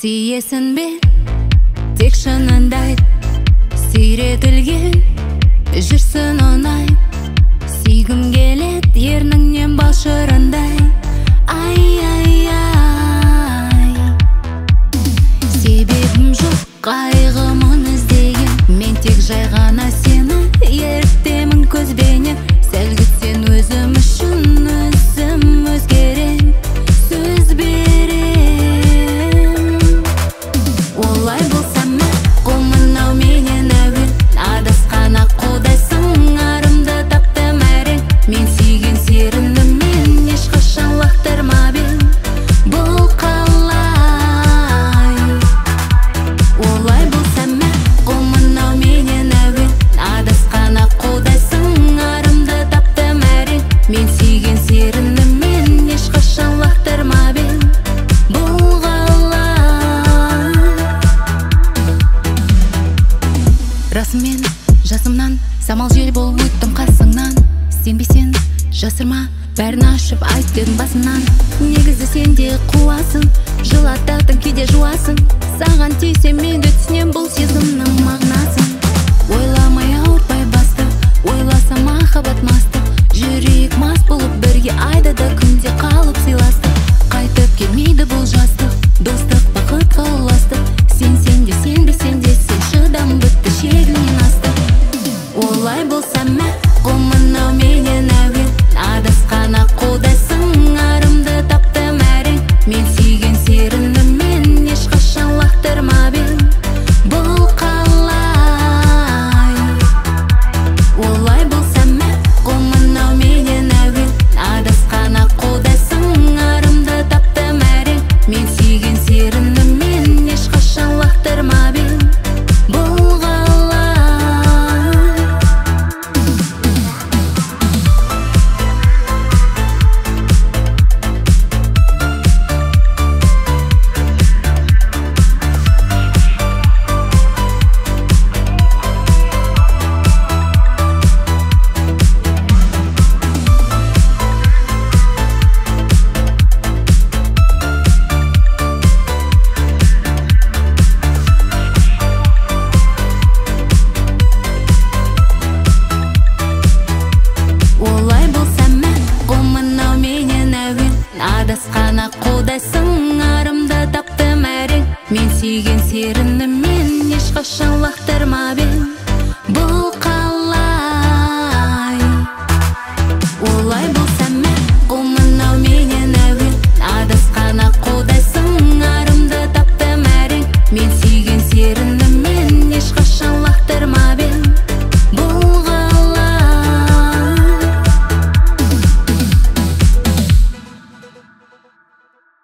Сүйесің бе, тек шынында айт, сүйретілген жүрсін оңай. Сүйгім келет ерніңнен бал шырындай. Ай, себебім жоқ қайғымын іздеген, мен тек жай ғана сені ертемін көзбенен. Сәл күтсең өзім үшін өзім өзгерем, сөз берем. Олай болса мақұл, мынау менен әуен, адасқан аққудайсың, арымды таптым әрең. Мен сүйген серініммен ешқашан лақтырмап ең, бұл қалай? Олай болса мақұл, мынау менен әуен, адасқан аққудайсың, арымды таптым әрең. Мен сүйген серініммен ешқашан лақтырмап ең, бұл қалай? Расымен жасымнан самал жел болып өттім қасыңнан. Сенбесең жасырма, бәрін ашып айт дедің басынан. Негізі сен де қуасың, жылататын кейде жуасың. Саған тисе мен де түсінем бұл сезімнің мағынасын. Ойламай ауыртпай басты, ойласа махаббат масты. Жүрек мас болып бірге айдада күнде қалып сыйластық. Қайтып келмейді бұл жастық, достық бақытқа ұластық. Сенсең де сенбесең де сен шыдам бітті, шегінен асты. Олай болса мақұл, мынау менен әуен, адасқан аққудайсың, арымды таптым әрең. Мен сүйген серініммен ешқашан лақтырмап ең, бұл қалай? Олай болса мақұл, мынау менен әуен, адасқан аққудайсың, арымды таптым әрең. Мен сүйген серініммен ешқашан лақтырмап ең, бұл қалай? Олай болса мақұл, мынау менен әуен, адасқан аққудайсың, арымды таптым әрең. Мен сүйген серініммен ешқашан лақтырмап ең,